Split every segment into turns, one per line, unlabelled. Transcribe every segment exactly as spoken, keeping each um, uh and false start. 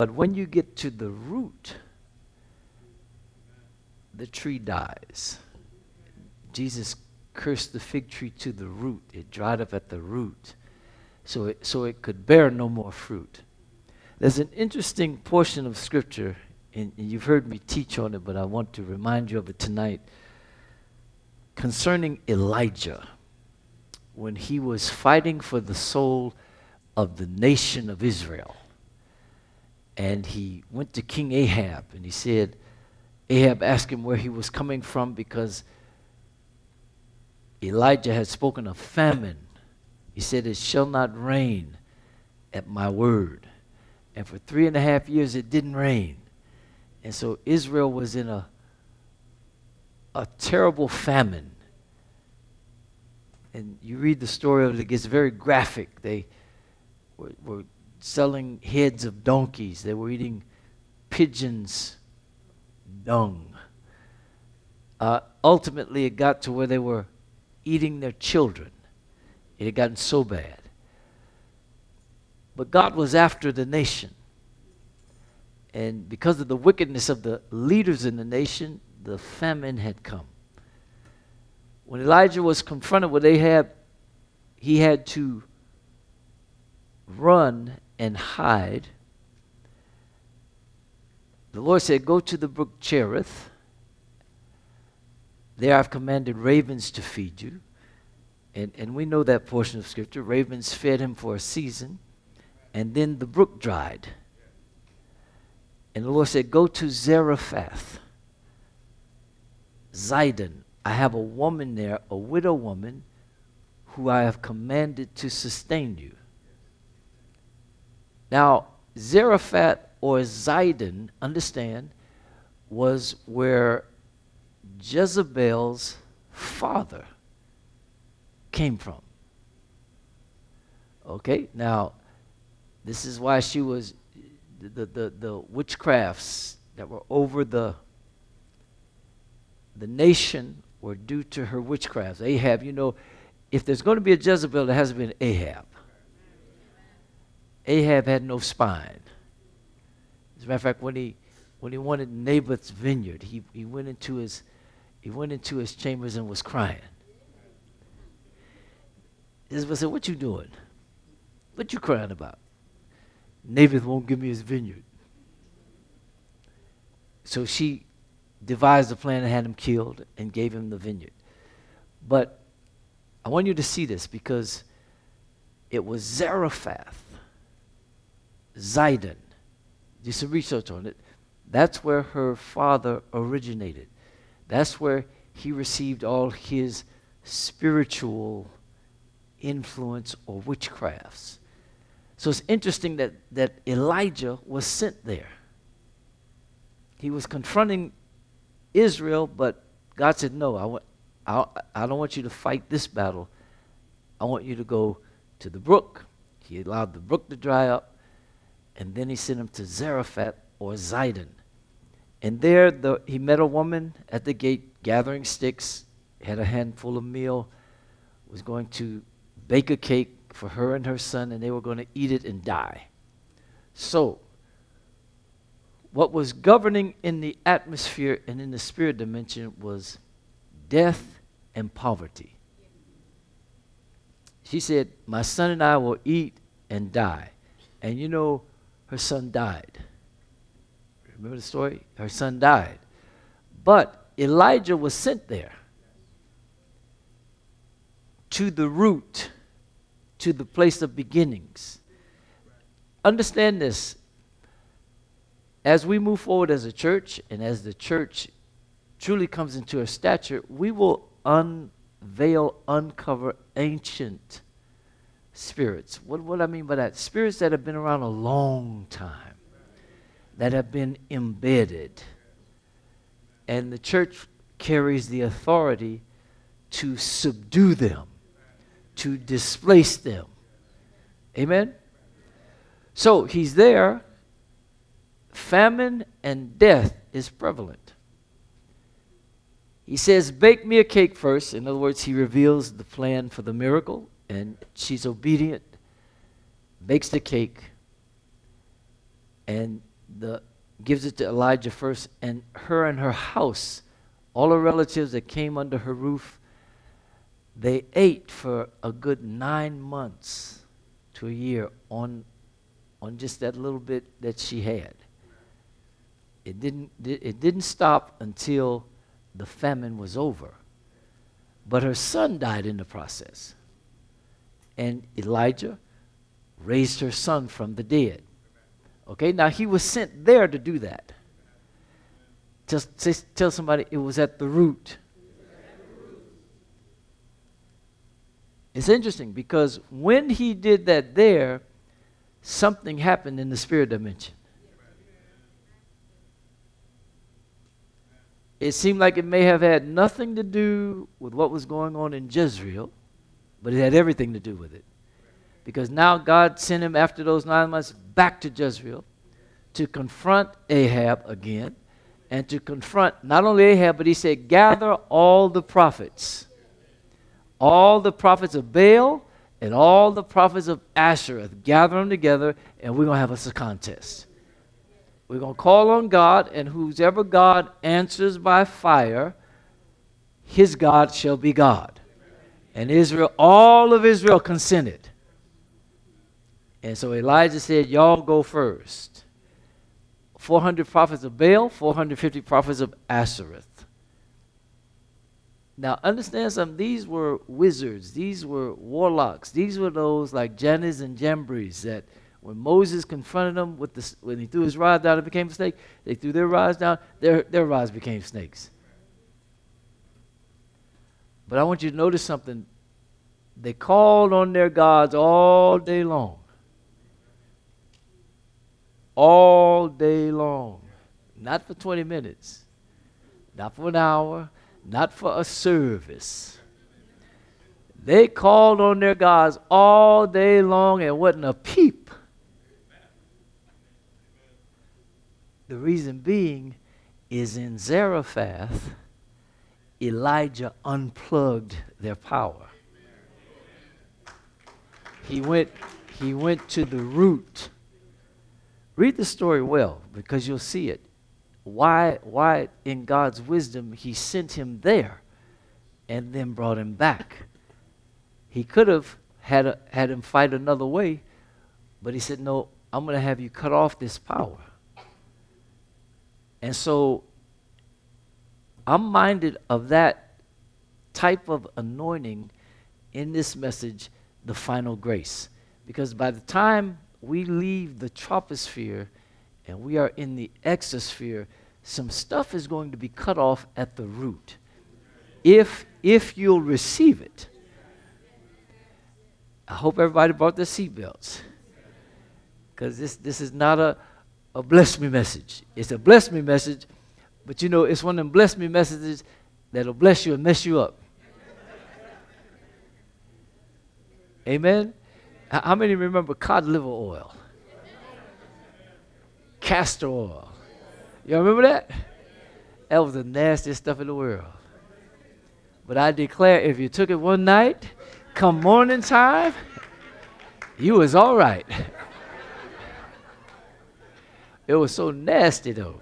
But when you get to the root, the tree dies. Jesus cursed the fig tree to the root. It dried up at the root, so it, so it could bear no more fruit. There's an interesting portion of Scripture, and, and you've heard me teach on it, but I want to remind you of it tonight, concerning Elijah, when he was fighting for the soul of the nation of Israel. And he went to King Ahab, and he said, Ahab asked him where he was coming from because Elijah had spoken of famine. He said, it shall not rain at my word. And for three and a half years it didn't rain. And so Israel was in a, a terrible famine. And you read the story of it, it gets very graphic. They were, were selling heads of donkeys. They were eating pigeons' dung. Uh, ultimately, it got to where they were eating their children. It had gotten so bad. But God was after the nation. And because of the wickedness of the leaders in the nation, the famine had come. When Elijah was confronted with Ahab, he had to run and hide. The Lord said, go to the brook Cherith. There I've commanded ravens to feed you. And, and we know that portion of Scripture. Ravens fed him for a season. And then the brook dried. And the Lord said, go to Zarephath, Zidon. I have a woman there, a widow woman, who I have commanded to sustain you. Now, Zarephath or Zidon, understand, was where Jezebel's father came from. Okay, now, this is why she was, the, the, the witchcrafts that were over the, the nation were due to her witchcrafts. Ahab, you know, if there's going to be a Jezebel, there hasn't been Ahab. Ahab had no spine. As a matter of fact, when he when he wanted Naboth's vineyard, he, he went into his he went into his chambers and was crying. Israel said, what you doing? What you crying about? Naboth won't give me his vineyard. So she devised a plan and had him killed and gave him the vineyard. But I want you to see this because it was Zarephath, Zidon. Do some research on it. That's where her father originated. That's where he received all his spiritual influence or witchcrafts. So it's interesting that, that Elijah was sent there. He was confronting Israel, but God said, no, I, want, I, I don't want you to fight this battle. I want you to go to the brook. He allowed the brook to dry up, and then he sent him to Zarephath or Zidon. And there the, he met a woman at the gate gathering sticks, had a handful of meal, was going to bake a cake for her and her son, and they were going to eat it and die. So, what was governing in the atmosphere and in the spirit dimension was death and poverty. She said, my son and I will eat and die. And you know, her son died. Remember the story? Her son died. But Elijah was sent there to the root, to the place of beginnings. Understand this. As we move forward as a church, and as the church truly comes into a stature, we will unveil, uncover ancient spirits. What, what I mean by that? Spirits that have been around a long time, that have been embedded. And the church carries the authority to subdue them, to displace them. Amen? So he's there. Famine and death is prevalent. He says, bake me a cake first. In other words, he reveals the plan for the miracle, and she's obedient, bakes the cake, and the gives it to Elijah first, and her and her house, all her relatives that came under her roof, they ate for a good nine months to a year on, on just that little bit that she had. It didn't, it didn't stop until the famine was over. But her son died in the process. And Elijah raised her son from the dead. Okay, now he was sent there to do that. Just say, tell somebody it was at the root. It's interesting because when he did that there, something happened in the spirit dimension. It seemed like it may have had nothing to do with what was going on in Jezreel, but it had everything to do with it. Because now God sent him after those nine months back to Jezreel to confront Ahab again, and to confront not only Ahab, but he said, gather all the prophets, all the prophets of Baal and all the prophets of Ashereth, gather them together, and we're going to have us a contest. We're going to call on God, and whoever God answers by fire, his God shall be God. And Israel, all of Israel consented. And so Elijah said, y'all go first. four hundred prophets of Baal, four hundred fifty prophets of Ashereth. Now understand something, these were wizards, these were warlocks, these were those like Jannes and Jambres that when Moses confronted them with the, when he threw his rod down, it became a snake. They threw their rods down, their, their rods became snakes. But I want you to notice something. They called on their gods all day long. All day long. Not for twenty minutes. Not for an hour. Not for a service. They called on their gods all day long and wasn't a peep. The reason being is in Zarephath, Elijah unplugged their power. He went, he went to the root. Read the story well because you'll see it. Why, why in God's wisdom he sent him there and then brought him back. He could have had, a, had him fight another way, but he said, no, I'm going to have you cut off this power. And so I'm minded of that type of anointing in this message, the final grace. Because by the time we leave the troposphere and we are in the exosphere, some stuff is going to be cut off at the root. If, if you'll receive it. I hope everybody brought their seatbelts. Because this, this is not a, a bless me message. It's a bless me message, but you know, it's one of them bless me messages that'll bless you and mess you up. Amen? How many remember cod liver oil? Castor oil. You remember that? That was the nastiest stuff in the world. But I declare, if you took it one night, come morning time, you was all right. It was so nasty though.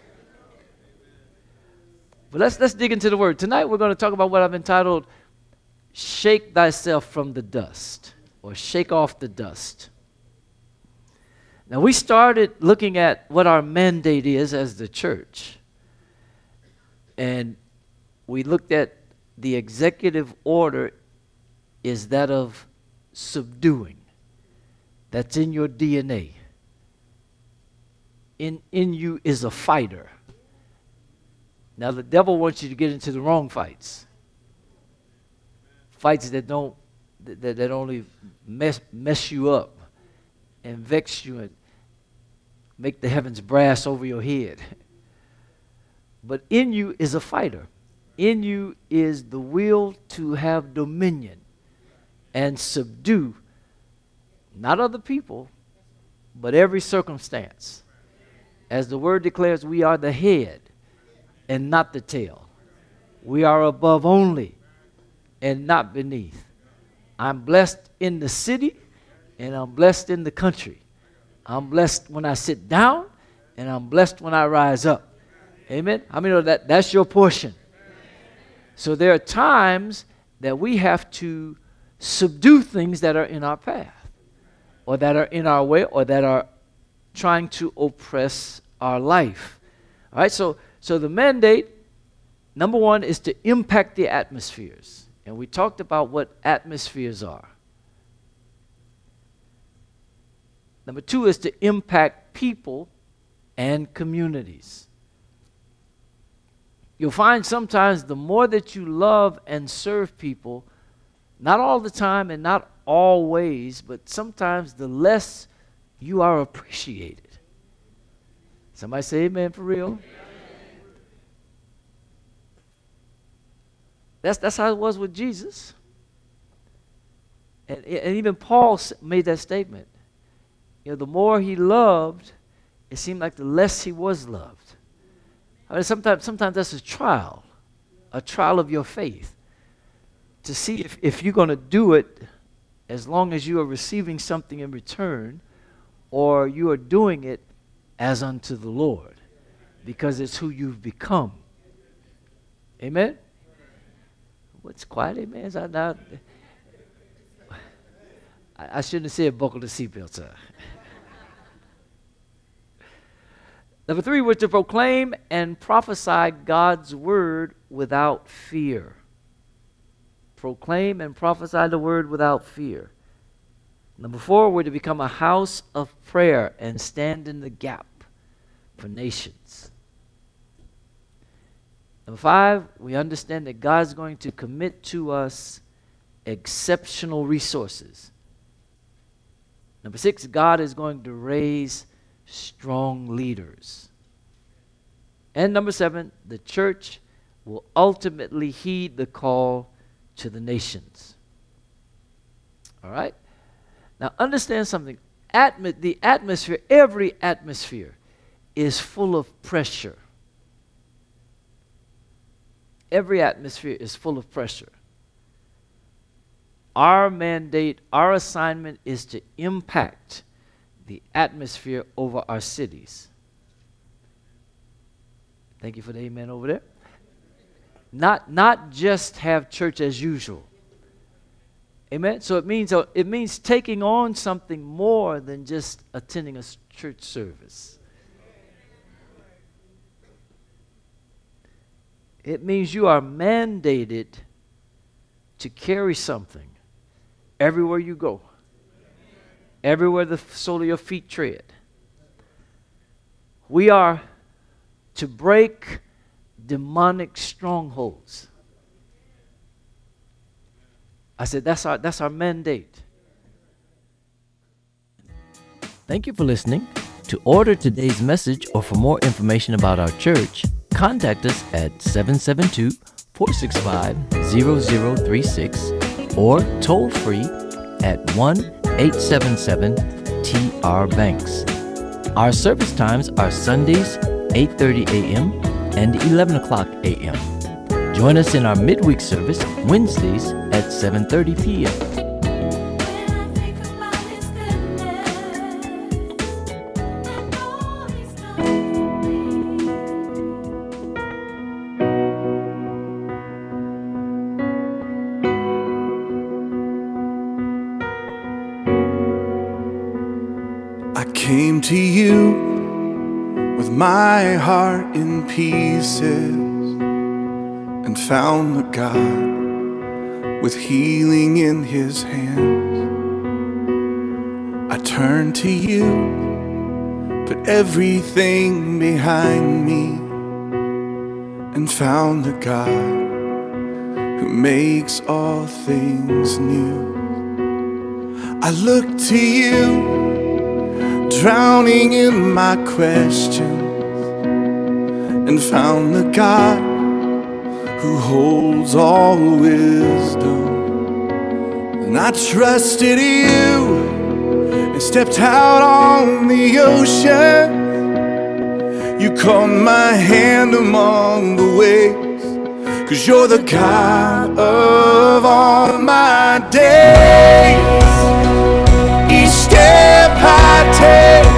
But let's let's dig into the word. Tonight we're going to talk about what I've entitled Shake Thyself from the Dust, or Shake Off the Dust. Now we started looking at what our mandate is as the church. And we looked at the executive order is that of subduing. That's in your D N A. In, in you is a fighter. Now the devil wants you to get into the wrong fights. Fights that don't, that, that only mess, mess you up and vex you and make the heavens brass over your head. But in you is a fighter. In you is the will to have dominion and subdue not other people, but every circumstance. As the word declares, we are the head and not the tail. We are above only and not beneath. I'm blessed in the city and I'm blessed in the country. I'm blessed when I sit down and I'm blessed when I rise up. Amen? How many know that that's your portion? So there are times that we have to subdue things that are in our path, or that are in our way, or that are trying to oppress our life. All right, so so the mandate, number one, is to impact the atmospheres. And we talked about what atmospheres are. Number two is to impact people and communities. You'll find sometimes the more that you love and serve people, not all the time and not always, but sometimes the less you are appreciated. Somebody say amen for real. That's, that's how it was with Jesus. And, and even Paul made that statement. You know, the more he loved, it seemed like the less he was loved. I mean, sometimes, sometimes that's a trial, a trial of your faith, to see if, if you're going to do it as long as you are receiving something in return, or you are doing it as unto the Lord, because it's who you've become. Amen? What's quiet, amen? I, not, I, I shouldn't have said buckle the seatbelt, sir. Number three was to proclaim and prophesy God's word without fear. Proclaim and prophesy the word without fear. Number four, we're to become a house of prayer and stand in the gap for nations. Number five, we understand that God's going to commit to us exceptional resources. Number six, God is going to raise strong leaders. And number seven, the church will ultimately heed the call to the nations. All right? Now understand something. Atmo- the atmosphere, every atmosphere is full of pressure. Every atmosphere is full of pressure. Our mandate, our assignment is to impact the atmosphere over our cities. Thank you for the amen over there. Not, not just have church as usual. Amen? So it means, uh, it means taking on something more than just attending a church service. It means you are mandated to carry something everywhere you go, everywhere the sole of your feet tread. We are to break demonic strongholds. I said that's our that's our mandate. Thank you for listening. To order today's message or for more information about our church, contact us at seven seven two, four six five, zero zero three six or toll free at one eight seven seven T R Banks. Our service times are Sundays eight thirty a.m. and eleven o'clock a.m. Join us in our midweek service Wednesdays at seven thirty p.m.
I came to you with my heart in pieces and found the God with healing in his hands. I turned to you, put everything behind me, and found the God who makes all things new. I look to you, drowning in my questions, and found the God who holds all wisdom. And I trusted you and stepped out on the ocean. You caught my hand among the waves, 'cause you're the God of all my days. Each step I take